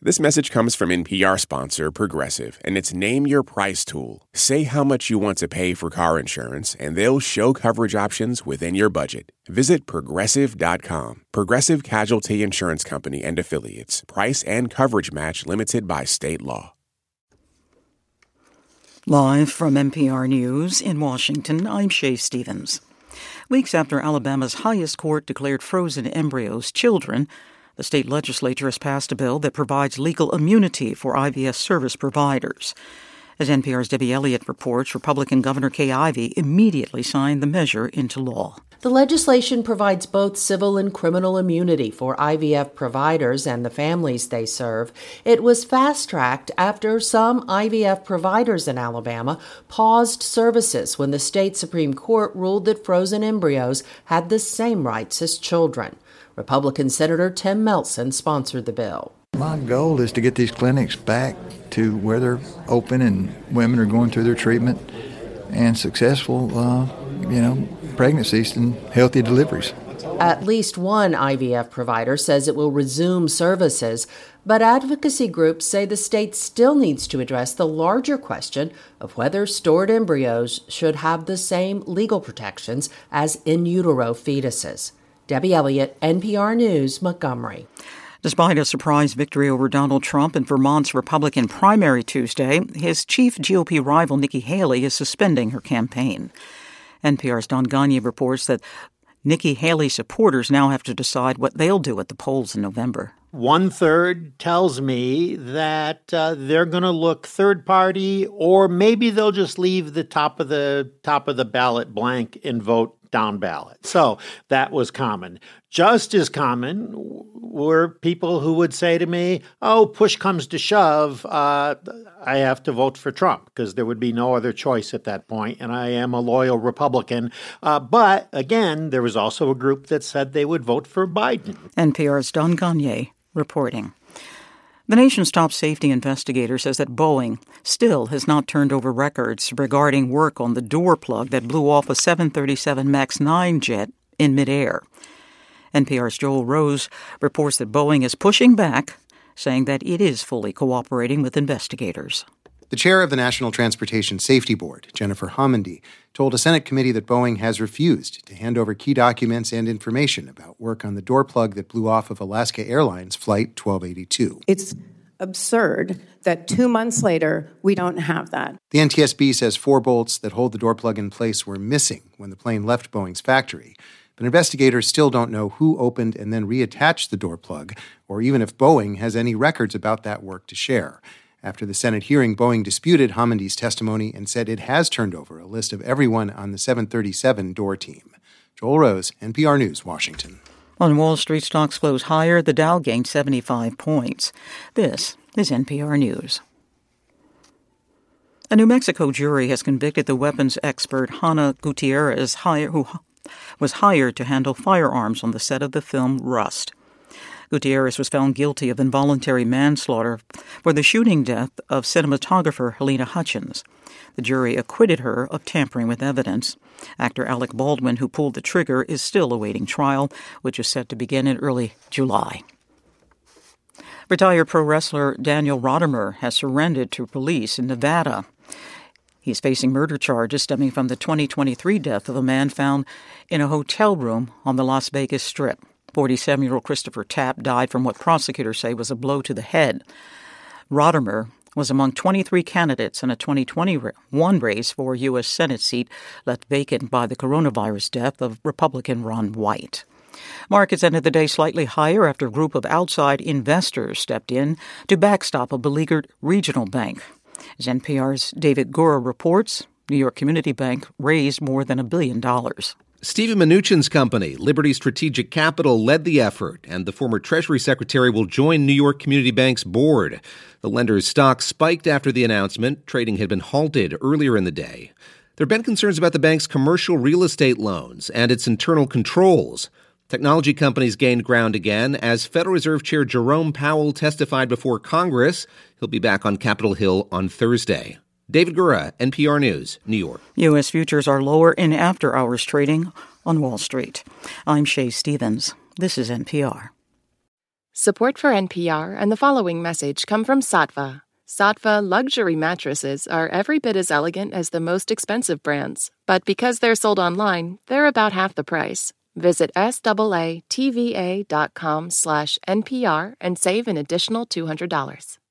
This message comes from NPR sponsor Progressive, and it's Name Your Price tool. Say how much you want to pay for car insurance, and they'll show coverage options within your budget. Visit Progressive.com. Progressive Casualty Insurance Company and Affiliates. Price and coverage match limited by state law. Live from NPR News in Washington, I'm Shay Stevens. Weeks after Alabama's highest court declared frozen embryos children, the state legislature has passed a bill that provides legal immunity for IVF service providers. As NPR's Debbie Elliott reports, Republican Governor Kay Ivey immediately signed the measure into law. The legislation provides both civil and criminal immunity for IVF providers and the families they serve. It was fast-tracked after some IVF providers in Alabama paused services when the state Supreme Court ruled that frozen embryos had the same rights as children. Republican Senator Tim Melson sponsored the bill. My goal is to get these clinics back to where they're open and women are going through their treatment and successful, pregnancies and healthy deliveries. At least one IVF provider says it will resume services, but advocacy groups say the state still needs to address the larger question of whether stored embryos should have the same legal protections as in utero fetuses. Debbie Elliott, NPR News, Montgomery. Despite a surprise victory over Donald Trump in Vermont's Republican primary Tuesday, his chief GOP rival Nikki Haley is suspending her campaign. NPR's Don Gagné reports that Nikki Haley supporters now have to decide what they'll do at the polls in November. 1/3 tells me that they're going to look third party, or maybe they'll just leave the top of the ballot blank and vote down ballot. So that was common. Just as common were people who would say to me, oh, push comes to shove, I have to vote for Trump, because there would be no other choice at that point, and I am a loyal Republican. But again, there was also a group that said they would vote for Biden. NPR's Don Gagné reporting. The nation's top safety investigator says that Boeing still has not turned over records regarding work on the door plug that blew off a 737 MAX 9 jet in midair. NPR's Joel Rose reports that Boeing is pushing back, saying that it is fully cooperating with investigators. The chair of the National Transportation Safety Board, Jennifer Homendy, told a Senate committee that Boeing has refused to hand over key documents and information about work on the door plug that blew off of Alaska Airlines Flight 1282. It's absurd that 2 months later, we don't have that. The NTSB says 4 bolts that hold the door plug in place were missing when the plane left Boeing's factory. But investigators still don't know who opened and then reattached the door plug, or even if Boeing has any records about that work to share. After the Senate hearing, Boeing disputed Homendy's testimony and said it has turned over a list of everyone on the 737 door team. Joel Rose, NPR News, Washington. On Wall Street, stocks closed higher. The Dow gained 75 points. This is NPR News. A New Mexico jury has convicted the weapons expert Hannah Gutierrez, who was hired to handle firearms on the set of the film Rust. Gutierrez was found guilty of involuntary manslaughter for the shooting death of cinematographer Helena Hutchins. The jury acquitted her of tampering with evidence. Actor Alec Baldwin, who pulled the trigger, is still awaiting trial, which is set to begin in early July. Retired pro wrestler Daniel Rodimer has surrendered to police in Nevada. He is facing murder charges stemming from the 2023 death of a man found in a hotel room on the Las Vegas Strip. 47-year-old Christopher Tapp died from what prosecutors say was a blow to the head. Rodimer was among 23 candidates in a 2021 race for a U.S. Senate seat left vacant by the coronavirus death of Republican Ron White. Markets ended the day slightly higher after a group of outside investors stepped in to backstop a beleaguered regional bank. As NPR's David Gura reports, New York Community Bank raised more than $1 billion. Stephen Mnuchin's company, Liberty Strategic Capital, led the effort, and the former Treasury Secretary will join New York Community Bank's board. The lender's stock spiked after the announcement. Trading had been halted earlier in the day. There have been concerns about the bank's commercial real estate loans and its internal controls. Technology companies gained ground again as Federal Reserve Chair Jerome Powell testified before Congress. He'll be back on Capitol Hill on Thursday. David Gura, NPR News, New York. U.S. futures are lower in after-hours trading on Wall Street. I'm Shay Stevens. This is NPR. Support for NPR and the following message come from Saatva. Saatva luxury mattresses are every bit as elegant as the most expensive brands, but because they're sold online, they're about half the price. Visit SAATVA.com/NPR and save an additional $200.